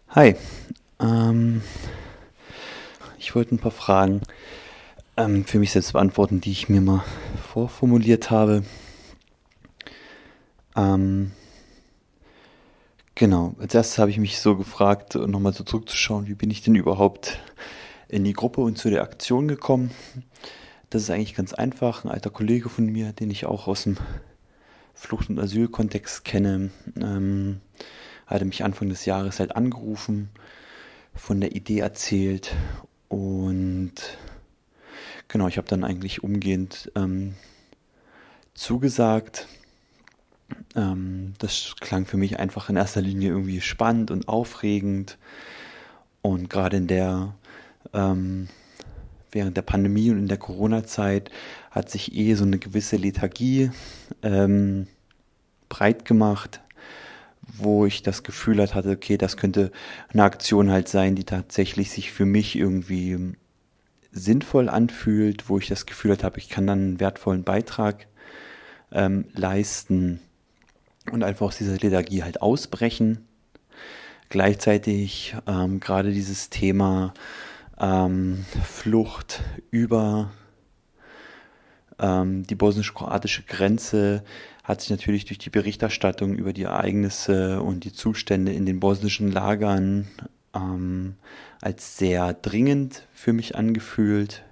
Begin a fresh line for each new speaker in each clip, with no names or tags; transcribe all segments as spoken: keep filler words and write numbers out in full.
Hi, ähm, ich wollte ein paar Fragen ähm, für mich selbst beantworten, die ich mir mal vorformuliert habe. Ähm, genau, als erstes habe ich mich so gefragt, nochmal so zurückzuschauen, wie bin ich denn überhaupt in die Gruppe und zu der Aktion gekommen? Das ist eigentlich ganz einfach. Ein alter Kollege von mir, den ich auch aus dem Flucht- und Asylkontext kenne, ähm, hatte mich Anfang des Jahres halt angerufen, von der Idee erzählt und genau, ich habe dann eigentlich umgehend ähm, zugesagt. Ähm, das klang für mich einfach in erster Linie irgendwie spannend und aufregend. Und gerade in der, ähm, während der Pandemie und in der Corona-Zeit hat sich eh so eine gewisse Lethargie ähm, breit gemacht, wo ich das Gefühl halt hatte, okay, das könnte eine Aktion halt sein, die tatsächlich sich für mich irgendwie sinnvoll anfühlt, wo ich das Gefühl halt habe, ich kann dann einen wertvollen Beitrag ähm, leisten und einfach aus dieser Lethargie halt ausbrechen. Gleichzeitig ähm, gerade dieses Thema ähm, Flucht über ähm, die bosnisch-kroatische Grenze hat sich natürlich durch die Berichterstattung über die Ereignisse und die Zustände in den bosnischen Lagern ähm, als sehr dringend für mich angefühlt,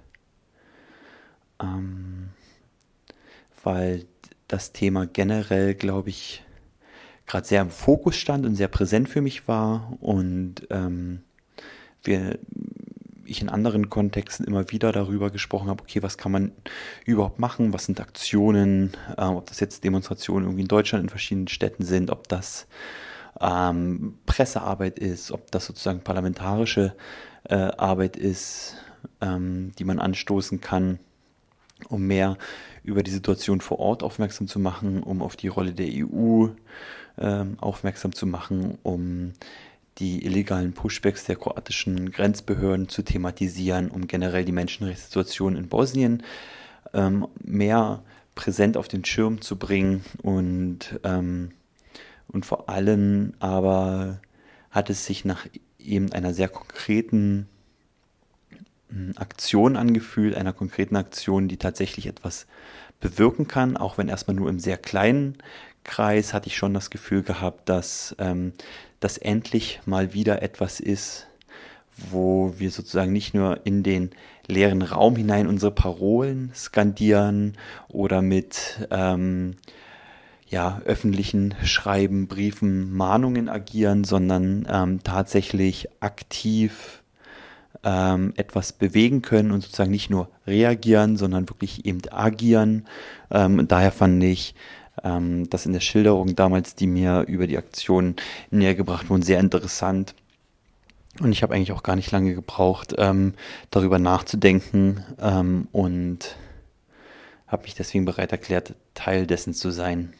ähm, weil das Thema generell, glaube ich, gerade sehr im Fokus stand und sehr präsent für mich war und ähm, wir, ich in anderen Kontexten immer wieder darüber gesprochen habe, okay, was kann man überhaupt machen, was sind Aktionen, äh, ob das jetzt Demonstrationen irgendwie in Deutschland in verschiedenen Städten sind, ob das ähm, Pressearbeit ist, ob das sozusagen parlamentarische äh, Arbeit ist, ähm, die man anstoßen kann, um mehr über die Situation vor Ort aufmerksam zu machen, um auf die Rolle der E U ähm, aufmerksam zu machen, um die illegalen Pushbacks der kroatischen Grenzbehörden zu thematisieren, um generell die Menschenrechtssituation in Bosnien ähm, mehr präsent auf den Schirm zu bringen und, ähm, und vor allem aber hat es sich nach eben einer sehr konkreten ähm, Aktion angefühlt, einer konkreten Aktion, die tatsächlich etwas bewirken kann, auch wenn erstmal nur im sehr kleinen Kreis, hatte ich schon das Gefühl gehabt, dass ähm, das endlich mal wieder etwas ist, wo wir sozusagen nicht nur in den leeren Raum hinein unsere Parolen skandieren oder mit ähm, ja, öffentlichen Schreiben, Briefen, Mahnungen agieren, sondern ähm, tatsächlich aktiv ähm, etwas bewegen können und sozusagen nicht nur reagieren, sondern wirklich eben agieren. Ähm, daher fand ich ähm, das in der Schilderung damals, die mir über die Aktion näher gebracht wurden, sehr interessant. Und ich habe eigentlich auch gar nicht lange gebraucht, ähm, darüber nachzudenken ähm, und habe mich deswegen bereit erklärt, Teil dessen zu sein.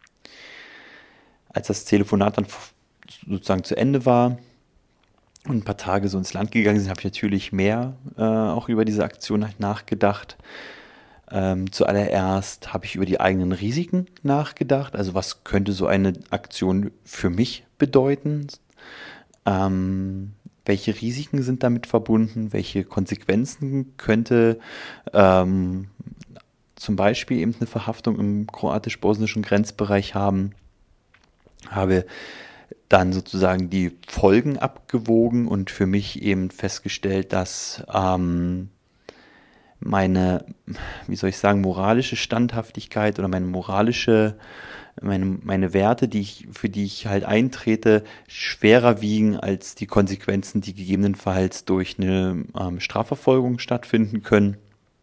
Als das Telefonat dann sozusagen zu Ende war und ein paar Tage so ins Land gegangen sind, habe ich natürlich mehr äh, auch über diese Aktion halt nachgedacht. Ähm, zuallererst habe ich über die eigenen Risiken nachgedacht. Also was könnte so eine Aktion für mich bedeuten? Ähm, welche Risiken sind damit verbunden? Welche Konsequenzen könnte ähm, zum Beispiel eben eine Verhaftung im kroatisch-bosnischen Grenzbereich haben? Habe dann sozusagen die Folgen abgewogen und für mich eben festgestellt, dass ähm, meine, wie soll ich sagen, moralische Standhaftigkeit oder meine moralische, meine, meine Werte, die ich, für die ich halt eintrete, schwerer wiegen als die Konsequenzen, die gegebenenfalls durch eine ähm, Strafverfolgung stattfinden können.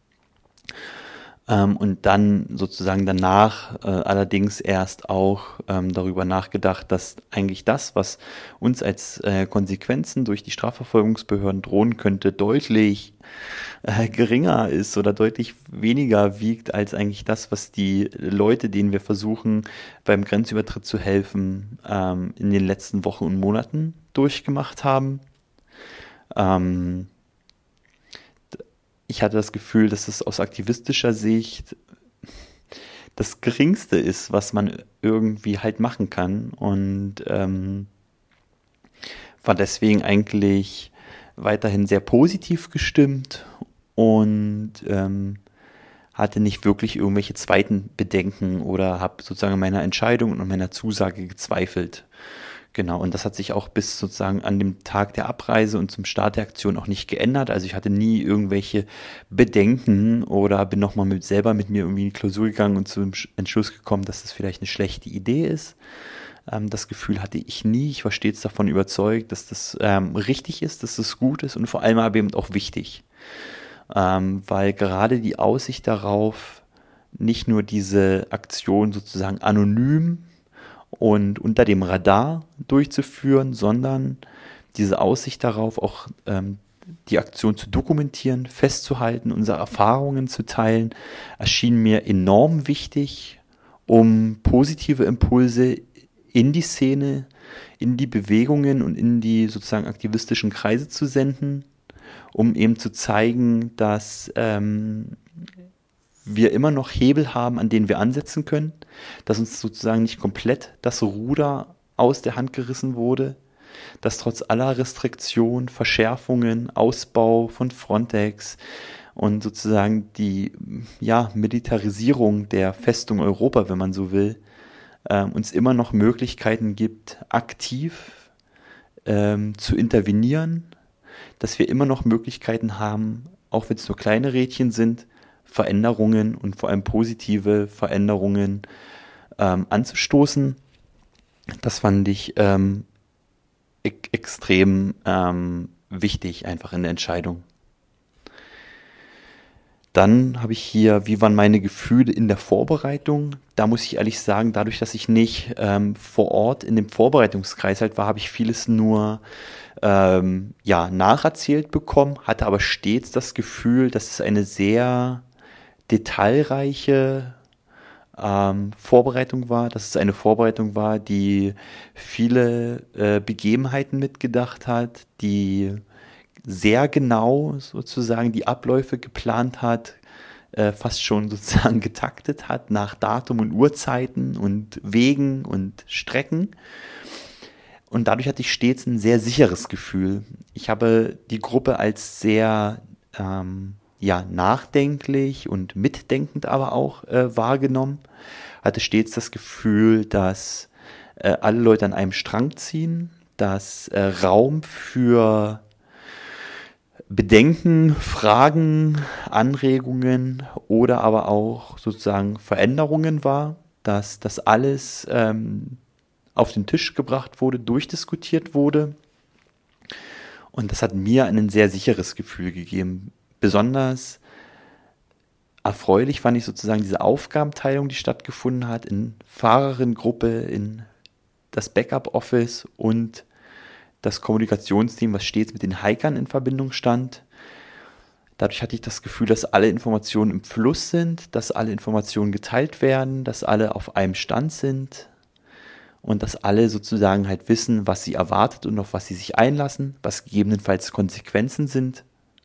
Ähm, und dann sozusagen danach äh, allerdings erst auch ähm, darüber nachgedacht, dass eigentlich das, was uns als äh, Konsequenzen durch die Strafverfolgungsbehörden drohen könnte, deutlich äh, geringer ist oder deutlich weniger wiegt als eigentlich das, was die Leute, denen wir versuchen, beim Grenzübertritt zu helfen, ähm, in den letzten Wochen und Monaten durchgemacht haben. Ähm, ich hatte das Gefühl, dass es aus aktivistischer Sicht das Geringste ist, was man irgendwie halt machen kann. Und ähm, war deswegen eigentlich weiterhin sehr positiv gestimmt und ähm, hatte nicht wirklich irgendwelche zweiten Bedenken oder habe sozusagen an meiner Entscheidung und an meiner Zusage gezweifelt. Genau, und das hat sich auch bis sozusagen an dem Tag der Abreise und zum Start der Aktion auch nicht geändert. Also ich hatte nie irgendwelche Bedenken oder bin nochmal mit, selber mit mir irgendwie in die Klausur gegangen und zum Entschluss gekommen, dass das vielleicht eine schlechte Idee ist. Ähm, das Gefühl hatte ich nie. Ich war stets davon überzeugt, dass das ähm, richtig ist, dass das gut ist und vor allem aber eben auch wichtig. Ähm, weil gerade die Aussicht darauf, nicht nur diese Aktion sozusagen anonym und unter dem Radar durchzuführen, sondern diese Aussicht darauf, auch ähm, die Aktion zu dokumentieren, festzuhalten, unsere Erfahrungen zu teilen, erschien mir enorm wichtig, um positive Impulse in die Szene, in die Bewegungen und in die sozusagen aktivistischen Kreise zu senden, um eben zu zeigen, dass ähm, wir immer noch Hebel haben, an denen wir ansetzen können, dass uns sozusagen nicht komplett das Ruder aus der Hand gerissen wurde, dass trotz aller Restriktionen, Verschärfungen, Ausbau von Frontex und sozusagen die ja, Militarisierung der Festung Europa, wenn man so will, äh, uns immer noch Möglichkeiten gibt, aktiv ähm, zu intervenieren, dass wir immer noch Möglichkeiten haben, auch wenn es nur kleine Rädchen sind, Veränderungen und vor allem positive Veränderungen ähm, anzustoßen. Das fand ich ähm, e- extrem ähm, wichtig, einfach in der Entscheidung. Dann habe ich hier, wie waren meine Gefühle in der Vorbereitung? Da muss ich ehrlich sagen, dadurch, dass ich nicht ähm, vor Ort in dem Vorbereitungskreis halt war, habe ich vieles nur ähm, ja, nacherzählt bekommen, hatte aber stets das Gefühl, dass es eine sehr detailreiche ähm, Vorbereitung war, dass es eine Vorbereitung war, die viele äh, Begebenheiten mitgedacht hat, die sehr genau sozusagen die Abläufe geplant hat, äh, fast schon sozusagen getaktet hat nach Datum und Uhrzeiten und Wegen und Strecken. Und dadurch hatte ich stets ein sehr sicheres Gefühl. Ich habe die Gruppe als sehr ähm, ja, nachdenklich und mitdenkend aber auch äh, wahrgenommen. Hatte stets das Gefühl, dass äh, alle Leute an einem Strang ziehen, dass äh, Raum für Bedenken, Fragen, Anregungen oder aber auch sozusagen Veränderungen war, dass das alles ähm, auf den Tisch gebracht wurde, durchdiskutiert wurde. Und das hat mir ein sehr sicheres Gefühl gegeben. Besonders erfreulich fand ich sozusagen diese Aufgabenteilung, die stattgefunden hat in Fahrerinnengruppe, in das Backup-Office und das Kommunikationsteam, was stets mit den Hikern in Verbindung stand. Dadurch hatte ich das Gefühl, dass alle Informationen im Fluss sind, dass alle Informationen geteilt werden, dass alle auf einem Stand sind und dass alle sozusagen halt wissen, was sie erwartet und auf was sie sich einlassen, was gegebenenfalls Konsequenzen sind.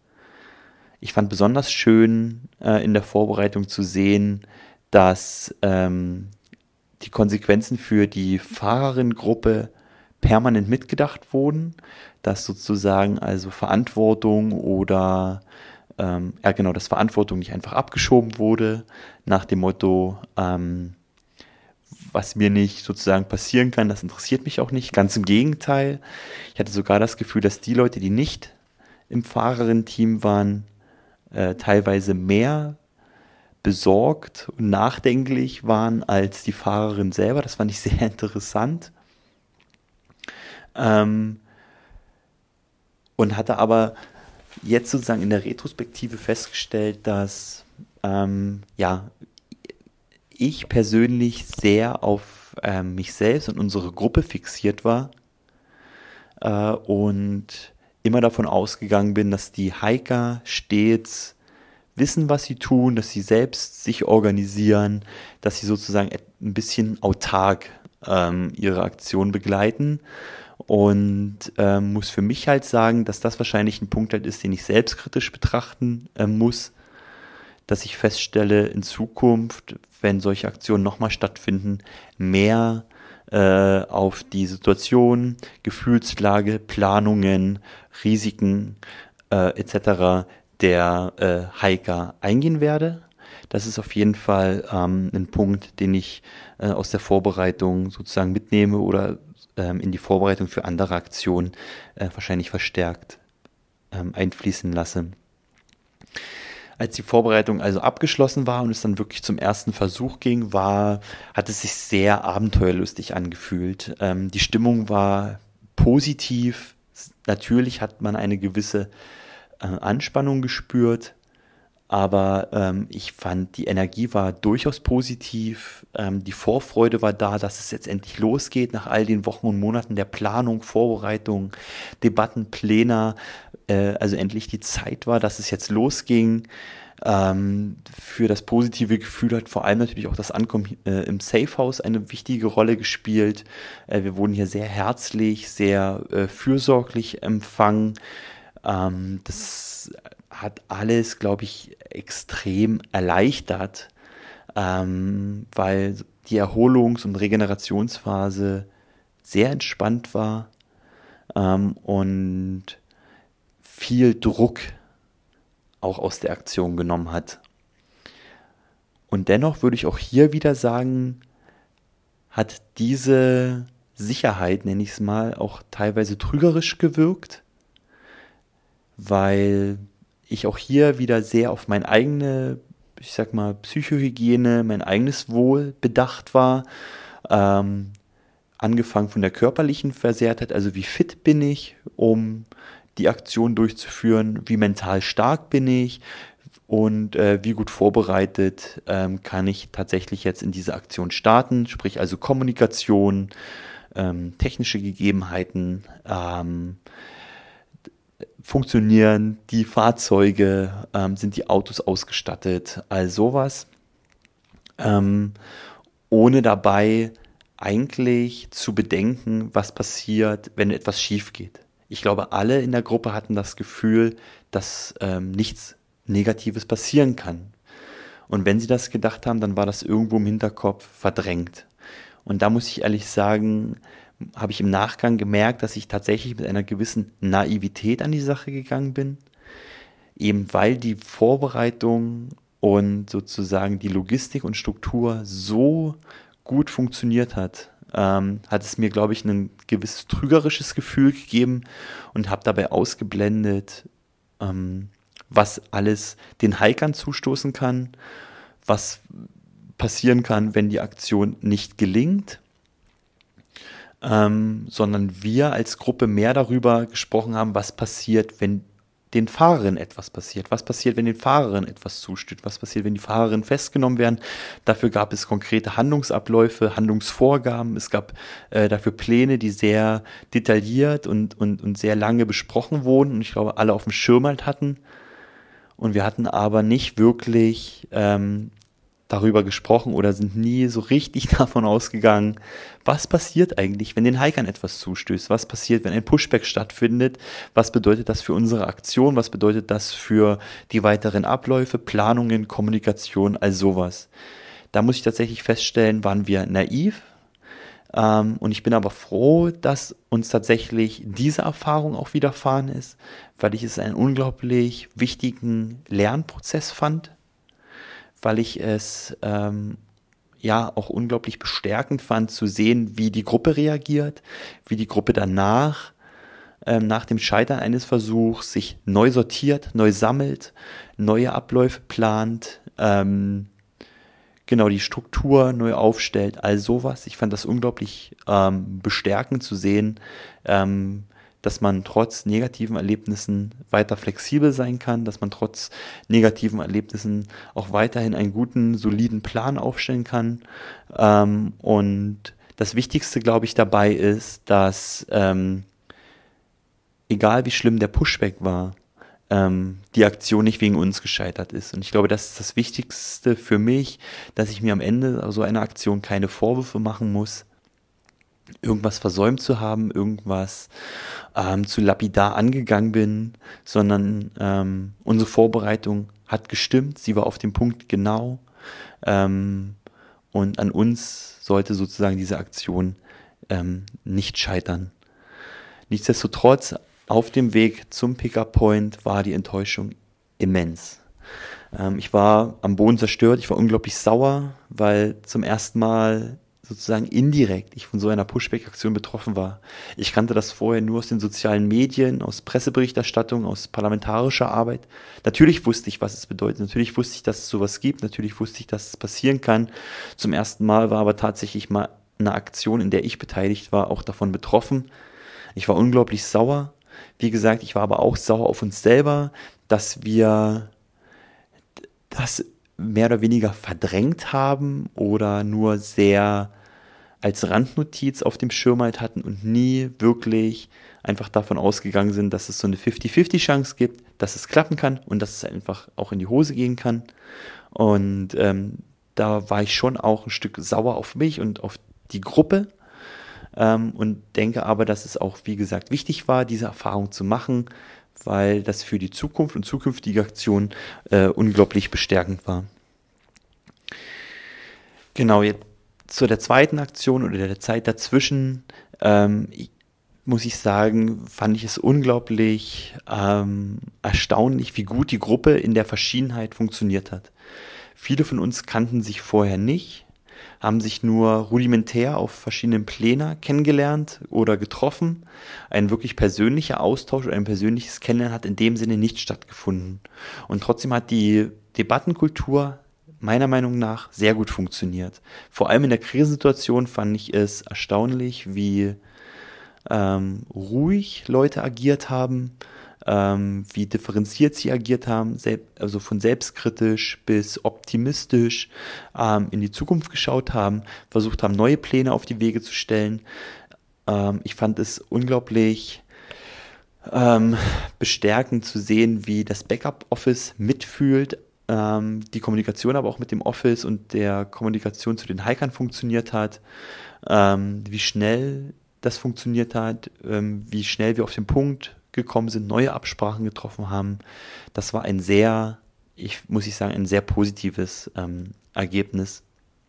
Ich fand besonders schön äh, in der Vorbereitung zu sehen, dass ähm, die Konsequenzen für die Fahrerinnengruppe permanent mitgedacht wurden, dass sozusagen also Verantwortung oder ähm, ja genau, dass Verantwortung nicht einfach abgeschoben wurde nach dem Motto, ähm, was mir nicht sozusagen passieren kann, das interessiert mich auch nicht. Ganz im Gegenteil. Ich hatte sogar das Gefühl, dass die Leute, die nicht im Fahrerinnen-Team waren, äh, teilweise mehr besorgt und nachdenklich waren als die Fahrerin selber. Das fand ich sehr interessant. Ähm, und hatte aber jetzt sozusagen in der Retrospektive festgestellt, dass ähm, ja, ich persönlich sehr auf ähm, mich selbst und unsere Gruppe fixiert war äh, und immer davon ausgegangen bin, dass die Hiker stets wissen, was sie tun, dass sie selbst sich organisieren, dass sie sozusagen ein bisschen autark ähm, ihre Aktion begleiten. Und ähm, muss für mich halt sagen, dass das wahrscheinlich ein Punkt halt ist, den ich selbstkritisch betrachten äh, muss, dass ich feststelle, in Zukunft, wenn solche Aktionen nochmal stattfinden, mehr äh, auf die Situation, Gefühlslage, Planungen, Risiken äh, et cetera der äh, Hiker eingehen werde. Das ist auf jeden Fall ähm, ein Punkt, den ich äh, aus der Vorbereitung sozusagen mitnehme oder ähm, in die Vorbereitung für andere Aktionen äh, wahrscheinlich verstärkt ähm, einfließen lasse. Als die Vorbereitung also abgeschlossen war und es dann wirklich zum ersten Versuch ging, war, hat es sich sehr abenteuerlustig angefühlt. Ähm, die Stimmung war positiv. Natürlich hat man eine gewisse äh, Anspannung gespürt, aber ähm, ich fand, die Energie war durchaus positiv. Ähm, die Vorfreude war da, dass es jetzt endlich losgeht nach all den Wochen und Monaten der Planung, Vorbereitung, Debatten, Pläne. Äh, also endlich die Zeit war, dass es jetzt losging. Ähm, für das positive Gefühl hat vor allem natürlich auch das Ankommen äh, im Safehouse eine wichtige Rolle gespielt. Äh, wir wurden hier sehr herzlich, sehr äh, fürsorglich empfangen. Ähm, das hat alles, glaube ich, extrem erleichtert, ähm, weil die Erholungs- und Regenerationsphase sehr entspannt war ähm, und viel Druck auch aus der Aktion genommen hat. Und dennoch würde ich auch hier wieder sagen, hat diese Sicherheit, nenne ich es mal, auch teilweise trügerisch gewirkt, weil ich auch hier wieder sehr auf meine eigene, ich sag mal, Psychohygiene, mein eigenes Wohl bedacht war. Ähm, angefangen von der körperlichen Versehrtheit, also wie fit bin ich, um die Aktion durchzuführen, wie mental stark bin ich und äh, wie gut vorbereitet ähm, kann ich tatsächlich jetzt in diese Aktion starten, sprich also Kommunikation, ähm, technische Gegebenheiten, ähm, funktionieren die Fahrzeuge, ähm, sind die Autos ausgestattet, all sowas, ähm, ohne dabei eigentlich zu bedenken, was passiert, wenn etwas schief geht. Ich glaube, alle in der Gruppe hatten das Gefühl, dass ähm, nichts Negatives passieren kann. Und wenn sie das gedacht haben, dann war das irgendwo im Hinterkopf verdrängt. Und da muss ich ehrlich sagen, habe ich im Nachgang gemerkt, dass ich tatsächlich mit einer gewissen Naivität an die Sache gegangen bin, eben weil die Vorbereitung und sozusagen die Logistik und Struktur so gut funktioniert hat, ähm, hat es mir, glaube ich, ein gewisses trügerisches Gefühl gegeben und habe dabei ausgeblendet, ähm, was alles den Hikern zustoßen kann, was passieren kann, wenn die Aktion nicht gelingt, ähm, sondern wir als Gruppe mehr darüber gesprochen haben, was passiert, wenn den Fahrerinnen etwas passiert. Was passiert, wenn den Fahrerinnen etwas zustößt? Was passiert, wenn die Fahrerinnen festgenommen werden? Dafür gab es konkrete Handlungsabläufe, Handlungsvorgaben. Es gab äh, dafür Pläne, die sehr detailliert und, und, und sehr lange besprochen wurden und ich glaube, alle auf dem Schirm halt hatten. Und wir hatten aber nicht wirklich ähm, darüber gesprochen oder sind nie so richtig davon ausgegangen, was passiert eigentlich, wenn den Hikern etwas zustößt, was passiert, wenn ein Pushback stattfindet, was bedeutet das für unsere Aktion, was bedeutet das für die weiteren Abläufe, Planungen, Kommunikation, all sowas. Da muss ich tatsächlich feststellen, waren wir naiv, ähm, und ich bin aber froh, dass uns tatsächlich diese Erfahrung auch widerfahren ist, weil ich es einen unglaublich wichtigen Lernprozess fand, weil ich es ähm, ja auch unglaublich bestärkend fand zu sehen, wie die Gruppe reagiert, wie die Gruppe danach, ähm, nach dem Scheitern eines Versuchs, sich neu sortiert, neu sammelt, neue Abläufe plant, ähm, genau die Struktur neu aufstellt, all sowas. Ich fand das unglaublich ähm, bestärkend zu sehen, ähm, dass man trotz negativen Erlebnissen weiter flexibel sein kann, dass man trotz negativen Erlebnissen auch weiterhin einen guten, soliden Plan aufstellen kann. Ähm, und das Wichtigste, glaube ich, dabei ist, dass ähm, egal wie schlimm der Pushback war, ähm, die Aktion nicht wegen uns gescheitert ist. Und ich glaube, das ist das Wichtigste für mich, dass ich mir am Ende so einer Aktion keine Vorwürfe machen muss, irgendwas versäumt zu haben, irgendwas ähm, zu lapidar angegangen bin, sondern ähm, unsere Vorbereitung hat gestimmt, sie war auf dem Punkt genau, ähm, und an uns sollte sozusagen diese Aktion ähm, nicht scheitern. Nichtsdestotrotz, auf dem Weg zum Pickup-Point war die Enttäuschung immens. Ähm, ich war am Boden zerstört, ich war unglaublich sauer, weil zum ersten Mal sozusagen indirekt ich von so einer Pushback-Aktion betroffen war. Ich kannte das vorher nur aus den sozialen Medien, aus Presseberichterstattung, aus parlamentarischer Arbeit. Natürlich wusste ich, was es bedeutet. Natürlich wusste ich, dass es sowas gibt. Natürlich wusste ich, dass es passieren kann. Zum ersten Mal war aber tatsächlich mal eine Aktion, in der ich beteiligt war, auch davon betroffen. Ich war unglaublich sauer. Wie gesagt, ich war aber auch sauer auf uns selber, dass wir das mehr oder weniger verdrängt haben oder nur sehr als Randnotiz auf dem Schirm halt hatten und nie wirklich einfach davon ausgegangen sind, dass es so eine fünfzig fünfzig Chance gibt, dass es klappen kann und dass es einfach auch in die Hose gehen kann. Und ähm, da war ich schon auch ein Stück sauer auf mich und auf die Gruppe, ähm, und denke aber, dass es auch, wie gesagt, wichtig war, diese Erfahrung zu machen, weil das für die Zukunft und zukünftige Aktionen äh, unglaublich bestärkend war. Genau, jetzt zu der zweiten Aktion oder der Zeit dazwischen, ähm, ich, muss ich sagen, fand ich es unglaublich ähm, erstaunlich, wie gut die Gruppe in der Verschiedenheit funktioniert hat. Viele von uns kannten sich vorher nicht, haben sich nur rudimentär auf verschiedenen Plänen kennengelernt oder getroffen. Ein wirklich persönlicher Austausch oder ein persönliches Kennenlernen hat in dem Sinne nicht stattgefunden. Und trotzdem hat die Debattenkultur meiner Meinung nach sehr gut funktioniert. Vor allem in der Krisensituation fand ich es erstaunlich, wie ähm, ruhig Leute agiert haben, ähm, wie differenziert sie agiert haben, selb- also von selbstkritisch bis optimistisch ähm, in die Zukunft geschaut haben, versucht haben, neue Pläne auf die Wege zu stellen. Ähm, ich fand es unglaublich ähm, bestärkend zu sehen, wie das Backup-Office mitfühlt, ähm, die Kommunikation aber auch mit dem Office und der Kommunikation zu den Hikern funktioniert hat, ähm, wie schnell das funktioniert hat, ähm, wie schnell wir auf den Punkt gekommen sind, neue Absprachen getroffen haben. Das war ein sehr, ich muss ich sagen, ein sehr positives ähm, Ergebnis.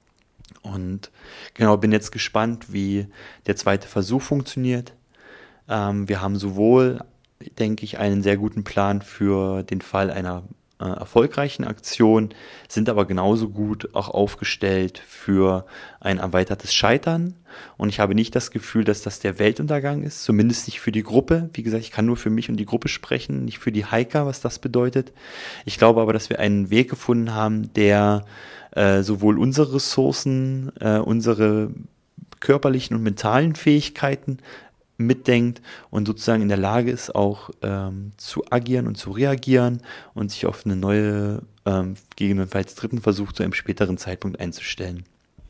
Und genau, bin jetzt gespannt, wie der zweite Versuch funktioniert. Ähm, wir haben sowohl, denke ich, einen sehr guten Plan für den Fall einer äh, erfolgreichen Aktion, sind aber genauso gut auch aufgestellt für ein erweitertes Scheitern. Und ich habe nicht das Gefühl, dass das der Weltuntergang ist, zumindest nicht für die Gruppe. Wie gesagt, ich kann nur für mich und die Gruppe sprechen, nicht für die Hiker, was das bedeutet. Ich glaube aber, dass wir einen Weg gefunden haben, der äh, sowohl unsere Ressourcen, äh, unsere körperlichen und mentalen Fähigkeiten mitdenkt und sozusagen in der Lage ist, auch ähm, zu agieren und zu reagieren und sich auf eine neue, ähm, gegebenenfalls dritten Versuch zu einem späteren Zeitpunkt einzustellen.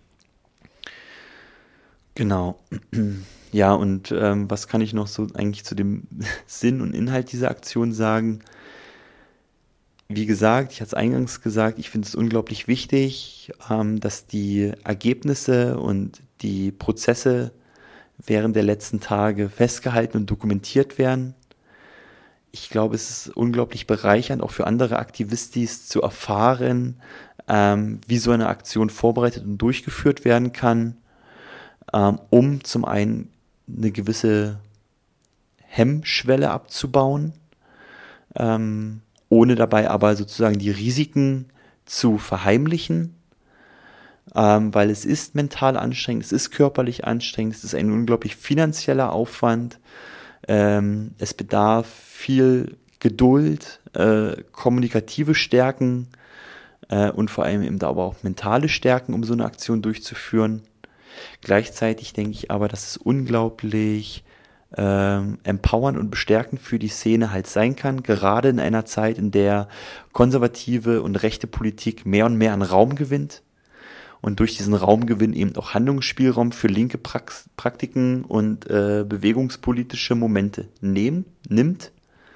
Genau. Ja, und ähm, was kann ich noch so eigentlich zu dem Sinn und Inhalt dieser Aktion sagen? Wie gesagt, ich hatte es eingangs gesagt, ich finde es unglaublich wichtig, ähm, dass die Ergebnisse und die Prozesse während der letzten Tage festgehalten und dokumentiert werden. Ich glaube, es ist unglaublich bereichernd, auch für andere Aktivistis zu erfahren, ähm, wie so eine Aktion vorbereitet und durchgeführt werden kann, ähm, um zum einen eine gewisse Hemmschwelle abzubauen, ähm, ohne dabei aber sozusagen die Risiken zu verheimlichen, ähm, weil es ist mental anstrengend, es ist körperlich anstrengend, es ist ein unglaublich finanzieller Aufwand, ähm, es bedarf viel Geduld, äh, kommunikative Stärken äh, und vor allem eben da aber auch mentale Stärken, um so eine Aktion durchzuführen. Gleichzeitig denke ich aber, dass es unglaublich ähm, empowernd und bestärkend für die Szene halt sein kann, gerade in einer Zeit, in der konservative und rechte Politik mehr und mehr an Raum gewinnt und durch diesen Raumgewinn eben auch Handlungsspielraum für linke Prax Praktiken und äh, bewegungspolitische Momente nehm, nimmt.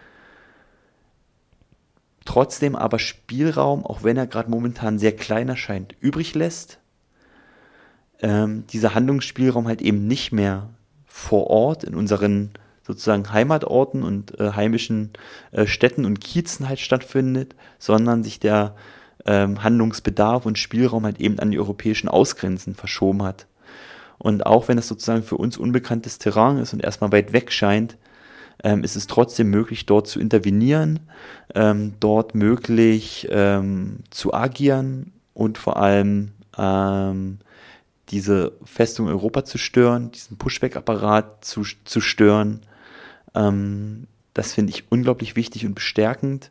Trotzdem aber Spielraum, auch wenn er gerade momentan sehr klein erscheint, übrig lässt. Ähm, dieser Handlungsspielraum halt eben nicht mehr vor Ort in unseren sozusagen Heimatorten und äh, heimischen äh, Städten und Kiezen halt stattfindet, sondern sich der ähm, Handlungsbedarf und Spielraum halt eben an die europäischen Ausgrenzen verschoben hat. Und auch wenn es sozusagen für uns unbekanntes Terrain ist und erstmal weit weg scheint, ähm, ist es trotzdem möglich, dort zu intervenieren, ähm, dort möglich ähm, zu agieren und vor allem ähm, diese Festung Europa zu stören, diesen Pushback-Apparat zu, zu stören. Ähm, das finde ich unglaublich wichtig und bestärkend,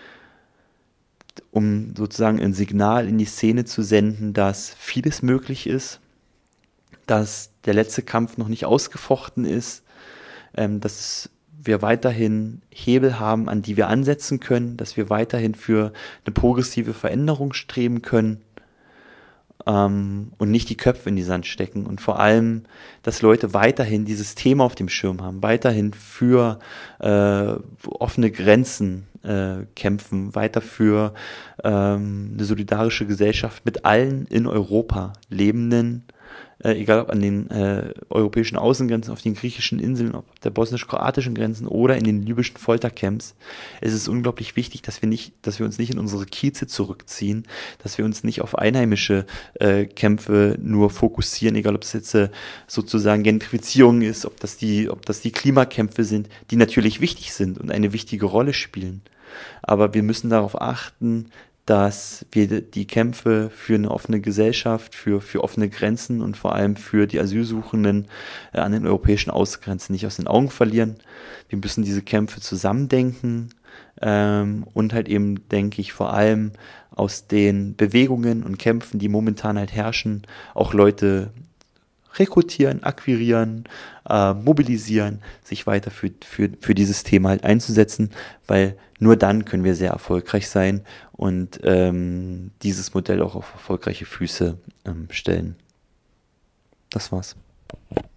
um sozusagen ein Signal in die Szene zu senden, dass vieles möglich ist, dass der letzte Kampf noch nicht ausgefochten ist, ähm, dass wir weiterhin Hebel haben, an die wir ansetzen können, dass wir weiterhin für eine progressive Veränderung streben können, ähm, und nicht die Köpfe in die Sand stecken. Und vor allem, dass Leute weiterhin dieses Thema auf dem Schirm haben, weiterhin für äh, offene Grenzen äh, kämpfen, weiter für ähm, eine solidarische Gesellschaft mit allen in Europa lebenden, äh, egal ob an den äh, europäischen Außengrenzen, auf den griechischen Inseln, ob der bosnisch-kroatischen Grenzen oder in den libyschen Foltercamps. Es ist unglaublich wichtig, dass wir nicht, dass wir uns nicht in unsere Kieze zurückziehen, dass wir uns nicht auf einheimische äh, Kämpfe nur fokussieren, egal ob es jetzt äh, sozusagen Gentrifizierung ist, ob das die, ob das die Klimakämpfe sind, die natürlich wichtig sind und eine wichtige Rolle spielen. Aber wir müssen darauf achten, dass wir die Kämpfe für eine offene Gesellschaft, für, für offene Grenzen und vor allem für die Asylsuchenden äh, an den europäischen Außengrenzen nicht aus den Augen verlieren. Wir müssen diese Kämpfe zusammendenken ähm, und halt eben, denke ich, vor allem aus den Bewegungen und Kämpfen, die momentan halt herrschen, auch Leute rekrutieren, akquirieren, äh, mobilisieren, sich weiter für, für, für dieses Thema halt einzusetzen, weil nur dann können wir sehr erfolgreich sein und ähm, dieses Modell auch auf erfolgreiche Füße ähm, stellen. Das war's.